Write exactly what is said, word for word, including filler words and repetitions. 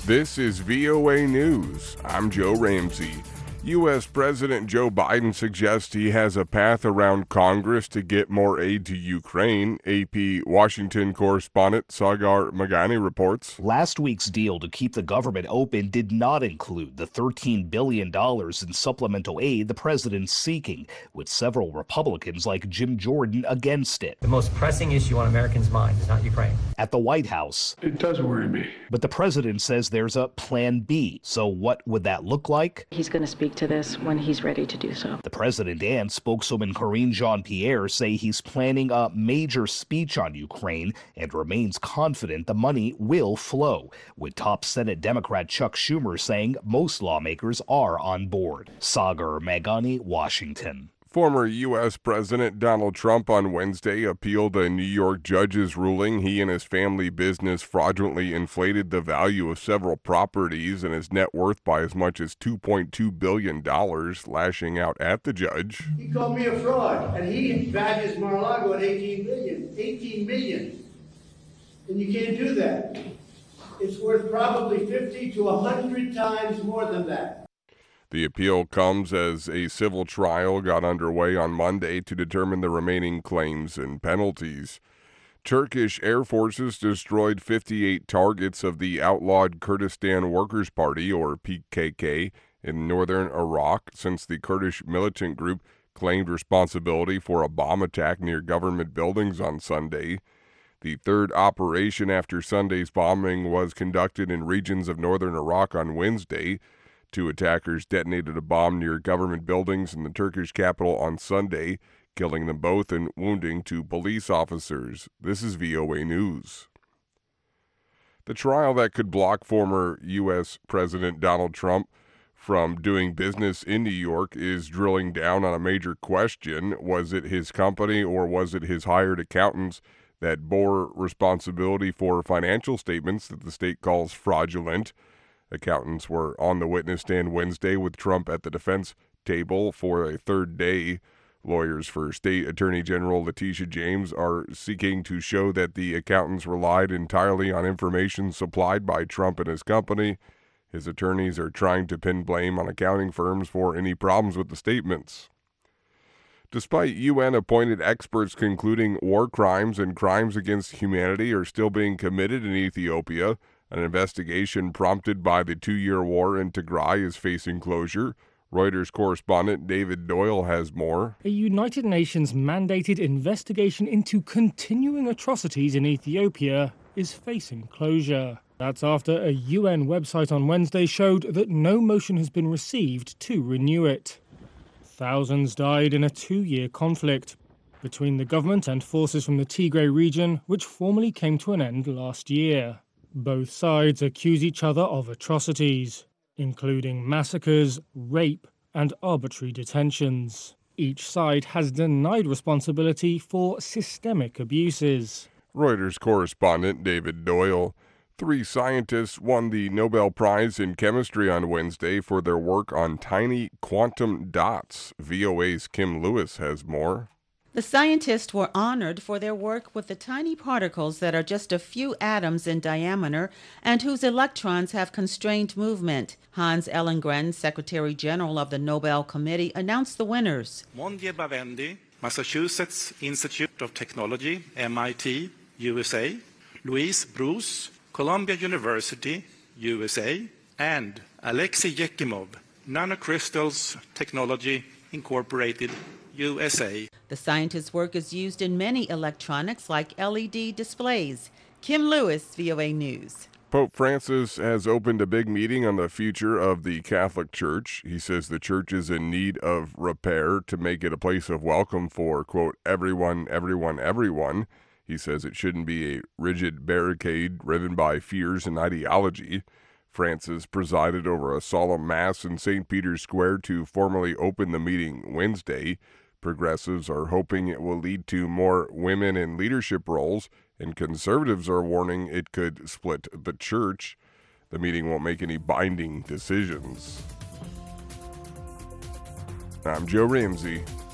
This is V O A News. I'm Joe Ramsey. U S President Joe Biden suggests he has a path around Congress to get more aid to Ukraine. A P Washington correspondent Sagar Meghani reports. Last week's deal to keep the government open did not include the thirteen billion dollars in supplemental aid the president's seeking, with several Republicans like Jim Jordan against it. The most pressing issue on Americans' minds is not Ukraine. At the White House, it does worry me. But the president says there's a plan B. So what would that look like? He's going to speak to this when he's ready to do so. The president and spokeswoman Karine Jean-Pierre say he's planning a major speech on Ukraine and remains confident the money will flow, with top Senate Democrat Chuck Schumer saying most lawmakers are on board. Sagar Meghani, Washington. Former U S President Donald Trump on Wednesday appealed a New York judge's ruling he and his family business fraudulently inflated the value of several properties and his net worth by as much as two point two billion dollars, lashing out at the judge. He called me a fraud, and he values Mar-a-Lago at eighteen billion dollars. eighteen million dollars. And you can't do that. It's worth probably fifty to one hundred times more than that. The appeal comes as a civil trial got underway on Monday to determine the remaining claims and penalties. Turkish air forces destroyed fifty-eight targets of the outlawed Kurdistan Workers' Party, or P K K, in northern Iraq since the Kurdish militant group claimed responsibility for a bomb attack near government buildings on Sunday. The third operation after Sunday's bombing was conducted in regions of northern Iraq on Wednesday. Two attackers detonated a bomb near government buildings in the Turkish capital on Sunday, killing them both and wounding two police officers. This is V O A News. The trial that could block former U S President Donald Trump from doing business in New York is drilling down on a major question. Was it his company or was it his hired accountants that bore responsibility for financial statements that the state calls fraudulent? Accountants were on the witness stand Wednesday with Trump at the defense table for a third day. Lawyers for State Attorney General Letitia James are seeking to show that the accountants relied entirely on information supplied by Trump and his company. His attorneys are trying to pin blame on accounting firms for any problems with the statements. Despite U N-appointed experts concluding war crimes and crimes against humanity are still being committed in Ethiopia, an investigation prompted by the two-year war in Tigray is facing closure. Reuters correspondent David Doyle has more. A United Nations-mandated investigation into continuing atrocities in Ethiopia is facing closure. That's after a U N website on Wednesday showed that no motion has been received to renew it. Thousands died in a two-year conflict between the government and forces from the Tigray region, which formally came to an end last year. Both sides accuse each other of atrocities, including massacres, rape, and arbitrary detentions. Each side has denied responsibility for systemic abuses. Reuters correspondent David Doyle. Three scientists won the Nobel Prize in Chemistry on Wednesday for their work on tiny quantum dots. V O A's Kim Lewis has more. The scientists were honored for their work with the tiny particles that are just a few atoms in diameter and whose electrons have constrained movement. Hans Ellengren, Secretary General of the Nobel Committee, announced the winners. Monje Bavendi, Massachusetts Institute of Technology, M I T, U S A. Louise Bruce, Columbia University, U S A. And Alexei Yekimov, Nanocrystals Technology, Incorporated, U S A. The scientist's work is used in many electronics like L E D displays. Kim Lewis, V O A News. Pope Francis has opened a big meeting on the future of the Catholic Church. He says the church is in need of repair to make it a place of welcome for, quote, everyone, everyone, everyone. He says it shouldn't be a rigid barricade driven by fears and ideology. Francis presided over a solemn mass in Saint Peter's Square to formally open the meeting Wednesday. Progressives are hoping it will lead to more women in leadership roles, and conservatives are warning it could split the church. The meeting won't make any binding decisions. I'm Joe Ramsey.